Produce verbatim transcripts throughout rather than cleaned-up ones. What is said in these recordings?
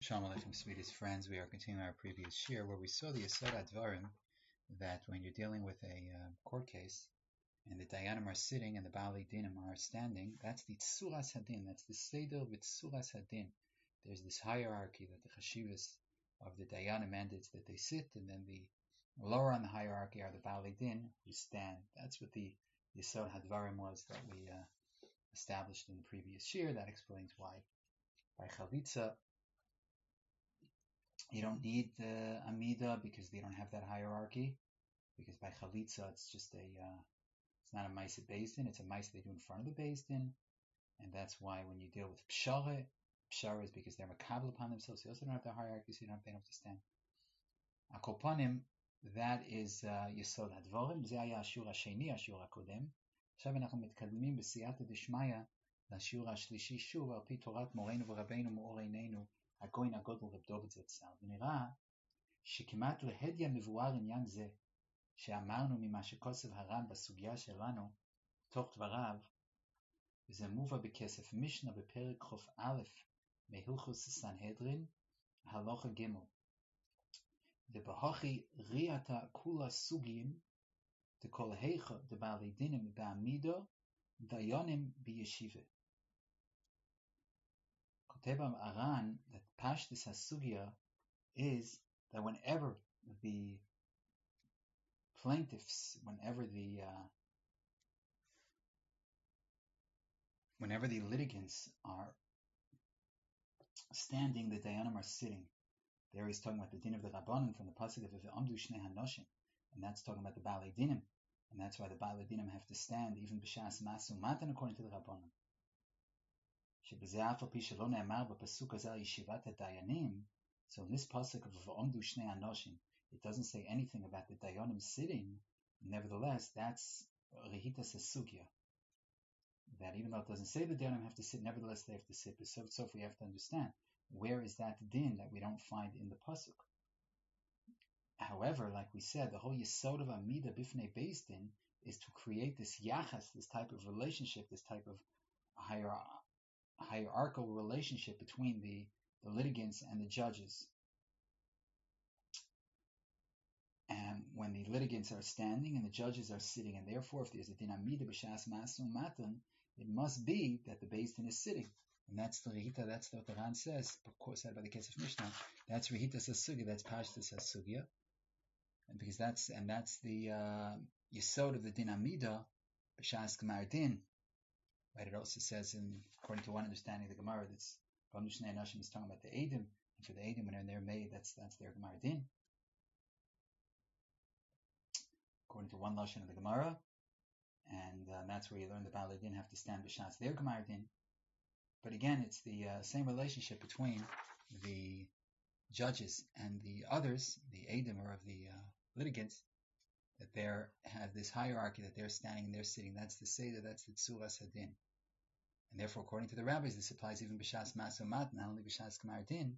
Shalom Aleichem, sweetest friends. We are continuing our previous shir where we saw the Yesod Advarim that when you're dealing with a uh, court case and the Dayanim are sitting and the Baalei Dinim are standing, that's the Tsuras Hadin, that's the Seder with Tsuras Hadin. There's this hierarchy that the Chashivas of the Dayanim mandates that they sit, and then the lower on the hierarchy are the Baalei Din who stand. That's what the Yesod Hadvarim was that we uh, established in the previous shir. That explains why by Chalitza you don't need the uh, Amida because they don't have that hierarchy. Because by Chalitza, it's just a, uh, it's not a Maisa Beis Din, it's a Maisa they do in front of the Beis Din. And that's why when you deal with Pshara, Pshara is because they're Makabel upon themselves. They also don't have the hierarchy, so you don't have, they don't have to stand. Akopanim, that is Yesod Hadvarim. Ze haya Ashur HaSheni, Ashur HaKodem. עכשיו אנחנו מתקדמים בסייעתא דשמיא לשיעור השלישי שוב על פי תורת מורנו ורבנו מאור עינינו הכהן הגדול רב דוד זצ"ל. ונראה שכמעט להדיא מבואר עניין זה שאמרנו ממה שכוסף הר"ן בסוגיה שלנו תוך דבריו, וזה מובא בכסף משנה בפרק ח"א מהלכות סנהדרין הלכה ג' דבהכי ראייתא כולה סוגים דכל היכא דבעלי דינים בעמידה דיינים בישיבה. כותב הר"ן that Pashtus HaSugya is that whenever the plaintiffs, whenever the uh, whenever the litigants are standing, the Dayanim are sitting. There he's talking about the din of the Rabbanim from the pasuk of Amdu Shnei Hanoshim, and that's talking about the Baalei Dinim, and that's why the Baalei Dinim have to stand even b'shas masu matan according to the Rabbanim. שבזה אף על פי שלא נאמר בפסוק הזה על ישיבת הדיינים, so in this pasuk of Amdu Shnei Hanoshim, it doesn't say anything about the Dayanim sitting. Nevertheless, that's Rehitas Sugya. That even though it doesn't say the Dayanim have to sit, nevertheless they have to sit. But so, so we have to understand, where is that din that we don't find in the pasuk? However, like we said, the whole Yesod of Amida Bifnei Beis Din is to create this yachas, this type of relationship, this type of hier- hierarchical relationship between the, the litigants and the judges. And when the litigants are standing and the judges are sitting, and therefore if there's a din Amida b'shas masu matan, it must be that the Beis Din is sitting. And that's the Rehita, that's what the Ran says, of course, said by the Kesef Mishnah. That's Rehitas HaSugya, that's Pashtus HaSugya. And because that's, and that's the uh, Yesod of the Din Amida, B'shas Gemar Din. Right, it also says, in, according to one understanding of the Gemara, that's Amdu Shnei Hanoshim is talking about the Eidim, and for the Eidim, when they're made, that's that's their Gemar Din. According to one Lashon of the Gemara, and uh, that's where you learn the Baalei Din have to stand b'shas their Gemar Din. But again, it's the uh, same relationship between the judges and the others, the Eidim or of the uh, litigants, that they have this hierarchy, that they're standing and they're sitting. That's the Seder, that's the Tsuras Hadin. And therefore, according to the rabbis, this applies even b'shas Maso Mat, not only b'shas Gemar Din.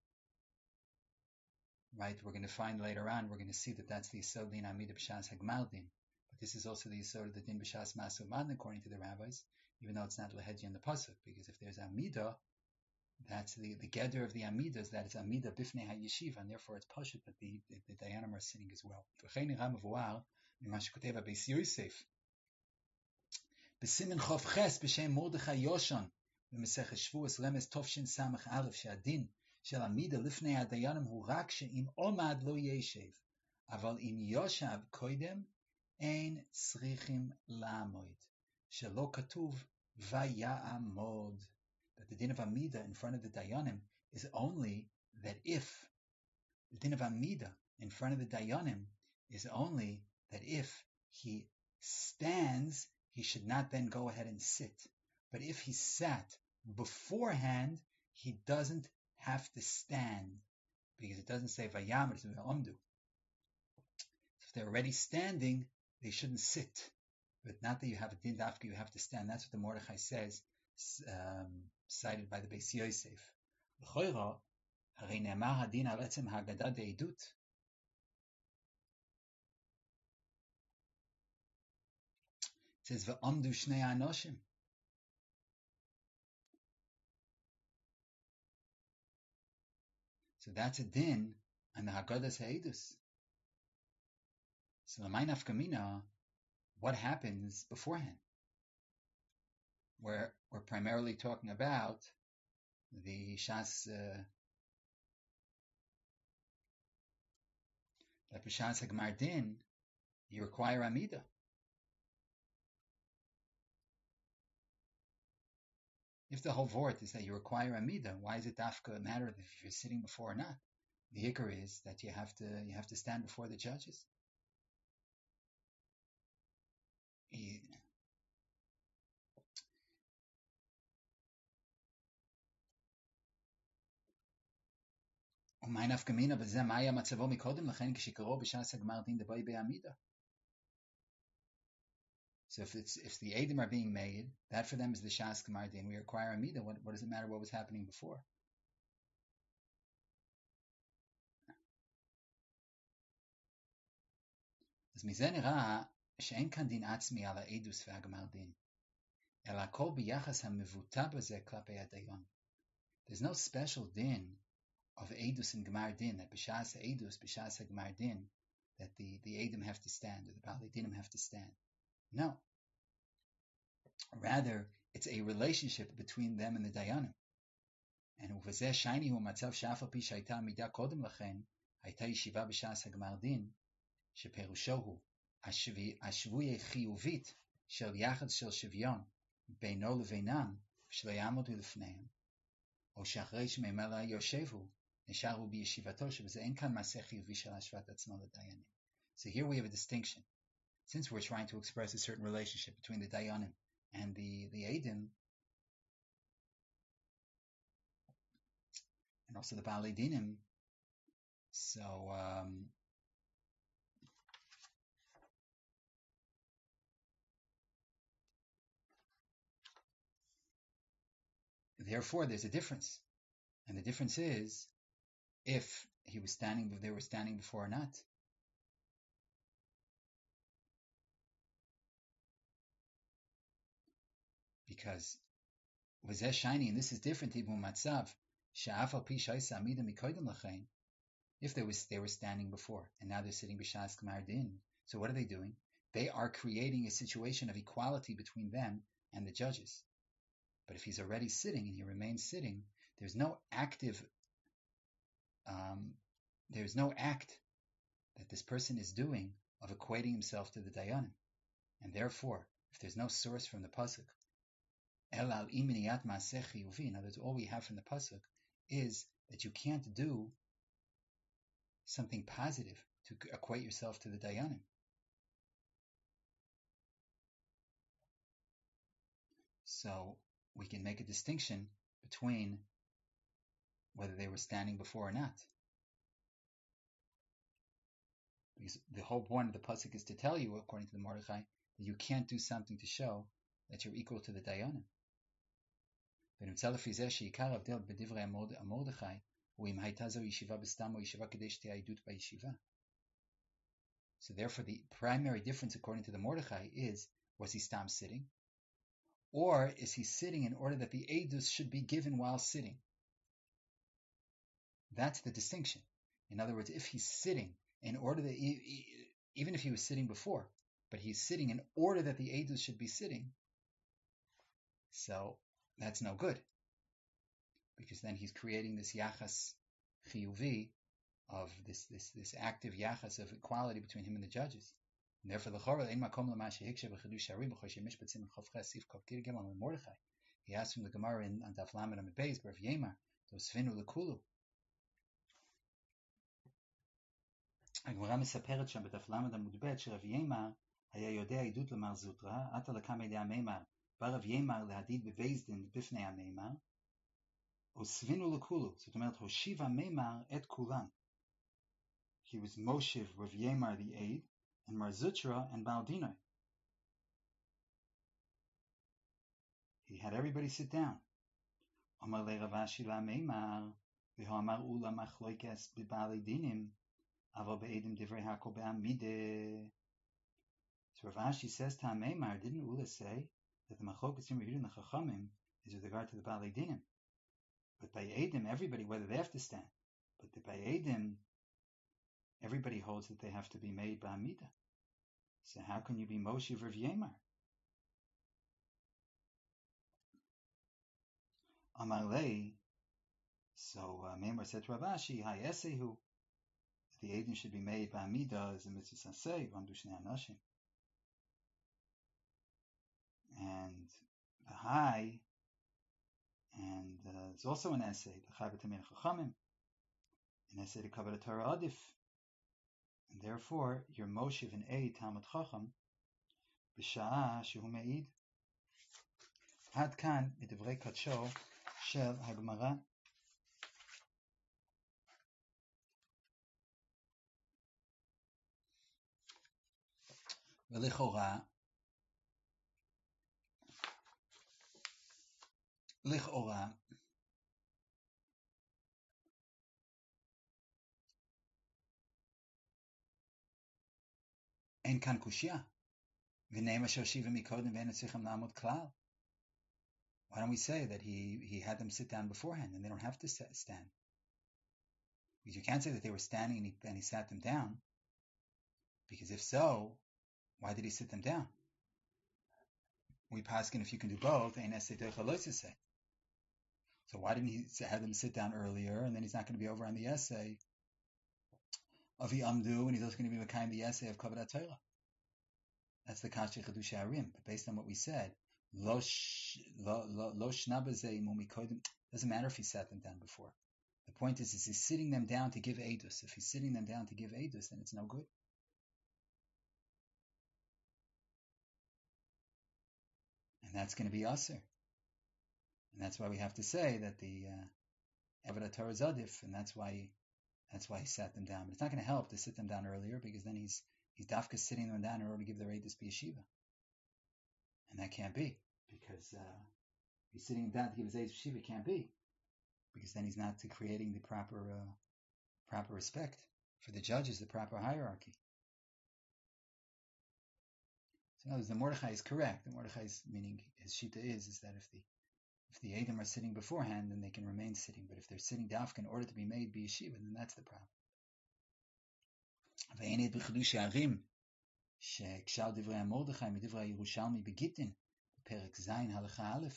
Right, we're going to find later on, we're going to see that that's the Yesod Din Amida b'shas Hagmal Din. But this is also the Yesod of the Din b'shas Maso Mat, according to the rabbis, even though it's not Lehedya in the pasuk, because if there's Amida, that's the the Geder of the Amidas, that is Amida Bifnei HaYeshiva, and therefore it's Pashut that the, the, the Dayanim are sitting as well. V'chein nirah mevuar mima shekoteva Beis Yosef b'simin chof ches b'shem Mordechai Yoshon b'Mesechus Shvuos Remes Tovshin Samach Aleph she'adin shel Amida lifnei hadayanim hu rak she'im omad lo yeshev aval im yoshav koidem ein tzrichim la'amod shelo katuv vaya'amod. That the din of Amida in front of the Dayanim is only that if the din of Amida in front of the Dayanim is only that if he stands, he should not then go ahead and sit. But if he sat beforehand, he doesn't have to stand, because it doesn't say Vayamar, it's V'amdu. If they're already standing, they shouldn't sit. But not that you have a din dafka, you have to stand. That's what the Mordechai says, um, cited by the Beis Yosef. L'choira, harei ne'emar hadin al etzem haggadah de'edut. It says v'amdu shnei hanoshim. So that's a din on the Haggadas Ha'edus. So the Ma'inaf Kamina, what happens beforehand? We're, we're primarily talking about the Shas, uh, that B'Shas HaGmar Din, you require Amida. If the whole vort is that you require Amida, why is it dafka matter if you're sitting before or not? The hikar is that you have to you have to stand before the judges. He, So if it's if the Eidim are being made, that for them is the Shas Gemar Din. We require Amida. What, what does it matter what was happening before? There's no special din of Eidus and Gemar Din, that B'Shas Eidus, B'Shas Gemar Din, that the, the Eidim have to stand, or the Baalei Dinim have to stand. No. Rather, it's a relationship between them and the Dayanim. And Uvazeh Shaini Hu Matzav Shafal Pi Shaita Midah Kodem Lachen, Haita Yeshiva B'Shas HaGemar Din, Sheperusho Hu, Ashvuye Chiyuvit, Shel Yachad Shel Shivyon, Beino Leveinam, Shelo Yamodu Lefneihem, O Shachrei Shememela Yoshevu, Nesharu B'Yeshivato, Shebeze Ein Kan Maseh Chiyuvi Shel Hashvat Atzmo LeDayanim. So here we have a distinction. Since we're trying to express a certain relationship between the Dayanim and the, the Eidim, and also the Baalei Dinim, so um, therefore there's a difference. And the difference is if he was standing, if they were standing before or not. Because V'zeh shiny, and this is different even matzav, she'afal pi shaisa amida mikoydem lachein. If they was they were standing before, and now they're sitting b'shas Gemar Din. So what are they doing? They are creating a situation of equality between them and the judges. But if he's already sitting and he remains sitting, there's no active, um, there's no act that this person is doing of equating himself to the Dayanim. And therefore, if there's no source from the pasuk, El al iminiyat maaseh chiyuvi, in other words, all we have from the pasuk is that you can't do something positive to equate yourself to the Dayanim. So we can make a distinction between whether they were standing before or not. Because the whole point of the pasuk is to tell you, according to the Mordechai, that you can't do something to show that you're equal to the Dayanim. So therefore the primary difference according to the Mordechai is, was he stam sitting? Or is he sitting in order that the Eidus should be given while sitting? That's the distinction. In other words, if he's sitting in order that, he, even if he was sitting before, but he's sitting in order that the Eidus should be sitting, so that's no good. Because then he's creating this yachas chiyuvi of this, this, this active yachas of equality between him and the judges. And therefore, the chorah ein makom lama shehiksha v'chidush harim b'choshe mishpat siman chof ches sif kov kir gimel on Mordechai. He asked from the Gemara in on Daf Lamed Amud Beis Rav Yemar to svinu lekulu. הגמרא מספרת שם בדף למד עמוד ב' שרב ימר היה יודע עדות למר זוטרא, עתה לקם ידי המימר, בא רב ימר להדיד בבייס דין בפני המימר, וסבינו לכולו, זאת אומרת, הושיב המימר את כולם. He was Moshev, Rav Yemar the aide, and Mar Zutra and Baal Dinai. He had everybody sit down. Amar le Rav Ashi la Meimar, v'ho amar ula machloikes b'balei dinim, aval be'edim divrei hakol be'amide. So Rav Ashi says to Meimar, didn't Ula say that the machlokas in reviewing the Chachamim is with regard to the Balei Dinim? But by Edim, everybody, whether they have to stand, But the Ba'edim, everybody holds that they have to be made Ba'amida. So how can you be Moshe Rav Yemar? Amalei, so uh, Meimar said to Rav Ashi, Hai Esehu, the Eidim should be made Ba'amida as a mitzvah saseh, Vamdu Shnei Anashim. And the High, and uh, there's also an essay, the Chai B'Tamei Chachamim, an essay to cover the Torah Adif. And therefore, your Moshe and A Talmud Chacham, B'Sha'ah Shehu Me'id. Ad kan מדברי קדשו של הגמרא. ולכאורה, לכאורה, אין כאן קושיה, ונאמר שהושיבו מקודם ואין צריכים לעמוד כלל. Why don't we say that he, he had them sit down beforehand and they don't have to stand? Because you can't say that they were standing and he, and he sat them down. Because if so, why did he sit them down? We paskin if you can do both, ein essay say. So why didn't he have them sit down earlier and then he's not going to be over on the essay of the Amdu and he's also going to be kind of the essay of Kavod HaTorah? That's the Kasha Chadusha Harim. But based on what we said, Lo shnabazei mumikodim. Doesn't matter if he sat them down before. The point is, is he's sitting them down to give edus. If he's sitting them down to give edus, then it's no good. And that's going to be aser. And that's why we have to say that the Eved Torah is adif, and that's why that's why he sat them down. But it's not going to help to sit them down earlier because then he's he's dafka sitting them down in order to give their edus b'yeshiva. And that can't be, because uh, he's sitting down to give his age of Shiva, can't be, because then he's not creating the proper uh, proper respect for the judges, the proper hierarchy. So in other words, the Mordechai is correct. The Mordechai's meaning, his shita is, is that if the if the Edom are sitting beforehand, then they can remain sitting. But if they're sitting dafka in order to be made be Shiva, then that's the problem. שכשאר דברי המרדכי מדברי הירושלמי בגיטין, בפרק ז' הלכה א',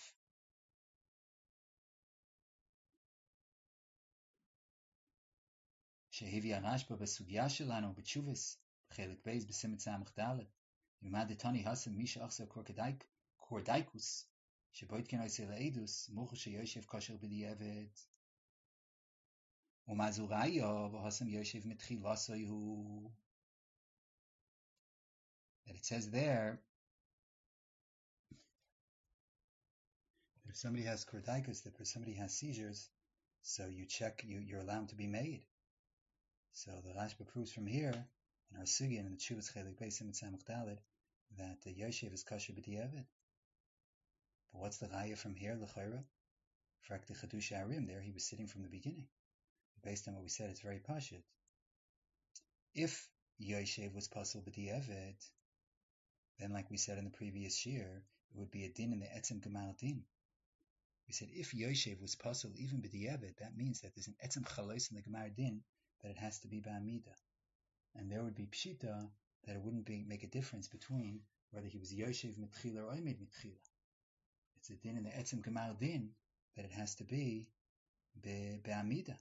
שהביא הרשב"א בסוגיה שלנו בתשובס, בחלק ב' בסימן סמ"ך ד', למד דתני הסם מי שאחזר קורדייקוס, שבו התקן עושה לעדוס, מוכר שיושב כושר בדיעבד. ומה זו ראיה, והסם יושב מתחילתו הוא. That it says there that if somebody has cordycus, that if somebody has seizures, so you check, you, you're allowed to be made. So the Rashba proves from here, in our Sugi and in the Chuvas Chelik Beis Simon Samach Daled, that the Yoshev is kosher b'di'evet. But what's the Raya from here, L'chayra? For the Chadusha Harim, there he was sitting from the beginning. Based on what we said, it's very pashut. If Yoshev was pasul b'di'evet, then, like we said in the previous year, it would be a din in the etzem gemal din. We said if Yoshev was pasul even b'di'evet, that means that there's an etzem chalos in the gemar din that it has to be ba'amida, and there would be pshita that it wouldn't be, make a difference between whether he was Yoshev mitchila or oimid mitchila. It's a din in the etzem gemal din that it has to be ba'amida,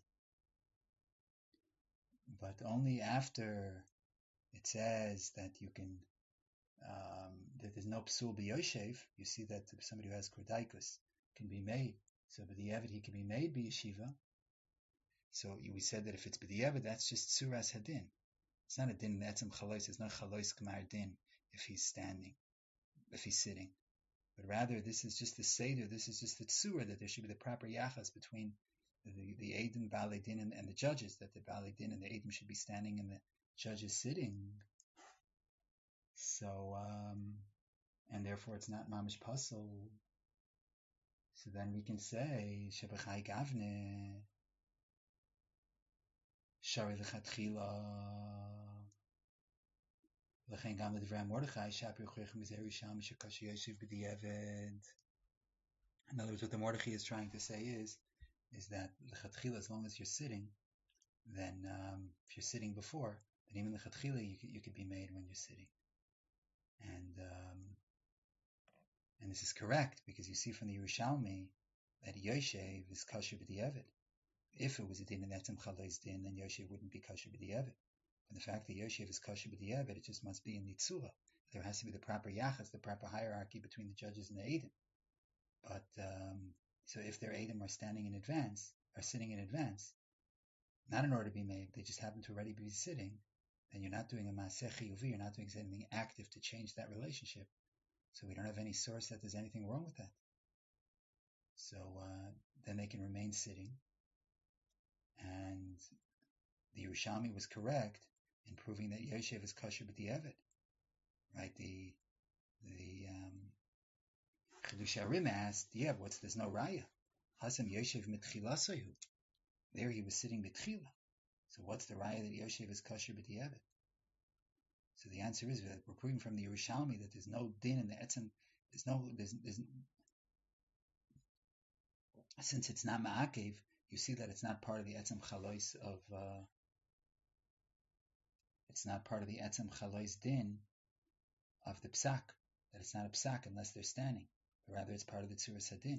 but only after it says that you can. Um, that there's no psul b'yoshev, you see that somebody who has kordaikus can be made. So b'di'evet he can be made b'yeshiva. So we said that if it's b'di'evet, that's just suras hadin. It's not a din etzem chalois. It's not chalois k'mar din if he's standing, if he's sitting. But rather, this is just the seder. This is just the tzura that there should be the proper yachas between the the eidim balei din and, and the judges. That the balei din and the eidim should be standing and the judges sitting. So, um, and therefore it's not mamish pasul. So then we can say, Shebechai Gavne, Shari Lechatchila, Lechen Gam L'Divrei Mordechai, Shapir Chochem Mizeri Sham, Shekashi Yoshev B'di'evet. In other words, what the Mordechai is trying to say is, is that Lechatchila, as long as you're sitting, then um, if you're sitting before, then even the chatchila you could, you could be made when you're sitting. And um, and this is correct because you see from the Yerushalmi that Yoshev is kosher b'di'evid. If it was a din in etzem chalois din, then Yoshev wouldn't be kosher b'di'evid. And the fact that Yoshev is kosher b'di'evid, it just must be in the tzura. There has to be the proper yachas, the proper hierarchy between the judges and the edim. But um, so if their edim are standing in advance, are sitting in advance, not in order to be made, they just happen to already be sitting, then you're not doing a maaseh chiyuvi, you're not doing anything active to change that relationship. So we don't have any source that there's anything wrong with that. So uh, then they can remain sitting. And the Yerushalmi was correct in proving that Yoshev is kosher b'di'evid. Right? The the um, Chidush Harim asked, yeah, what's there's no raya? Hasam Yoshev mitchilasayu. There he was sitting betchila. So what's the raya that Yoshev is kosher b'di'evid? So the answer is that we're proving from the Yerushalmi that there's no din in the etzem. There's no there's, there's since it's not ma'akev, you see that it's not part of the etzem chalois of uh, it's not part of the etzem chalois din of the psak. That it's not a psak unless they're standing, but rather it's part of the tzuras hadin.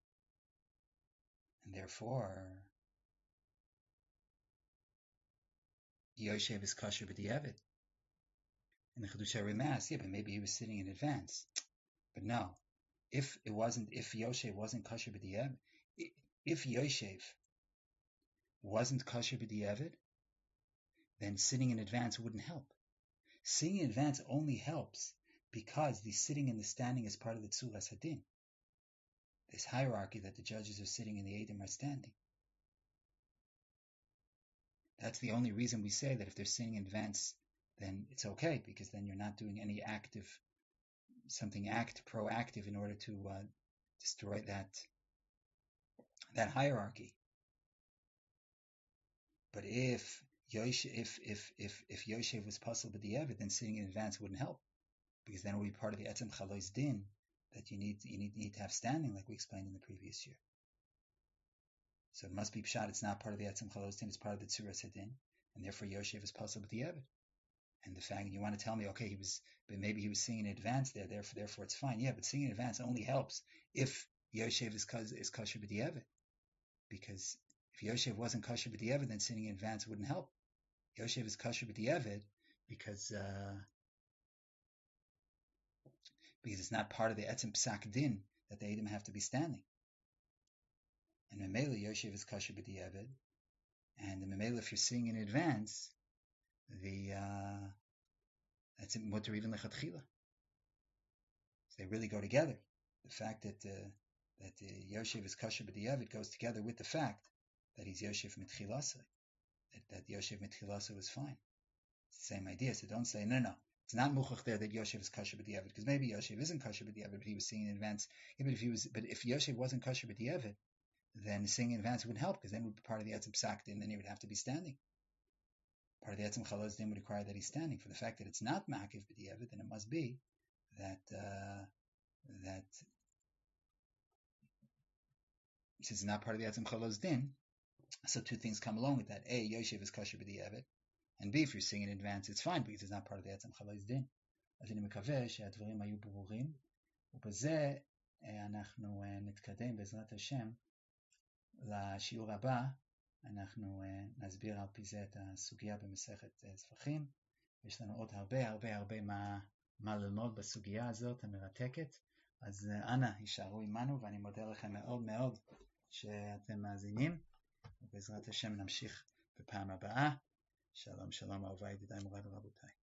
And therefore, Yoshev is kosher b'di'evid. And the Chidush Harim asked, yeah, but maybe he was sitting in advance. But no, if it wasn't, if Yoshev wasn't kosher b'di'evid, if Yoshev wasn't kosher b'di'evid, then sitting in advance wouldn't help. Sitting in advance only helps because the sitting and the standing is part of the tzuras hadin. This hierarchy that the judges are sitting and the edim are standing. That's the only reason we say that if they're sitting in advance, then it's okay, because then you're not doing any active, something act proactive in order to uh, destroy that that hierarchy. But if Yoshev, if if if if Yoshev was possible b'di'evid, then sitting in advance wouldn't help, because then it would be part of the etzem chalois din that you need you need need to have standing, like we explained in the previous year. So it must be pshat. It's not part of the etzem chalois din; it's part of the tzuras hadin, and therefore Yoshev is possible b'di'evid. And the fact you want to tell me, okay, he was, but maybe he was singing in advance there, therefore, therefore it's fine. Yeah, but singing in advance only helps if Yoshev is is kosher b'di'evid, because if Yoshev wasn't kosher b'di'evid, then singing in advance wouldn't help. Yoshev is kosher b'di'evid because uh, because it's not part of the etzem psak din that the edim have to be standing. And Memela Yoshev is kosher b'di'evid, and the Memela, if you're singing in advance, the uh, that's mutar even lechatchila. So they really go together. The fact that uh, that uh, Yoshev is kosher b'di'evid goes together with the fact that he's Yoshev mitchilasa. That, that Yoshev mitchilasa was fine. It's the same idea. So don't say no, no. It's not muchach there that Yoshev is kosher b'di'evid, because maybe Yoshev isn't kosher b'di'evid, but he was singing in advance. Yeah, but if he was, but if Yoshev wasn't kosher b'di'evid, then singing in advance wouldn't help, because then it would be part of the etzem psak din, and then he would have to be standing. Part of the etzem chalois din would require that he's standing. For the fact that it's not ma'akev b'di'evid, then it must be that uh, that since it's not part of the etzem chalois din, so two things come along with that. A, Yoshev is kosher b'di'evid, and B, if you're singing in advance, it's fine, because it's not part of the etzem chalois din. אז אני מקווה שהדברים היו ברורים, ובזה אנחנו נתקדם בעזרת השם לשיעור הבא. אנחנו נסביר על פי זה את הסוגיה במסכת זבחים. יש לנו עוד הרבה הרבה הרבה מה, מה ללמוד בסוגיה הזאת המרתקת. אז אנא, יישארו עמנו, ואני מודה לכם מאוד מאוד שאתם מאזינים. ובעזרת השם נמשיך בפעם הבאה. שלום שלום אהוביי ידידיי מוריי ורבותיי.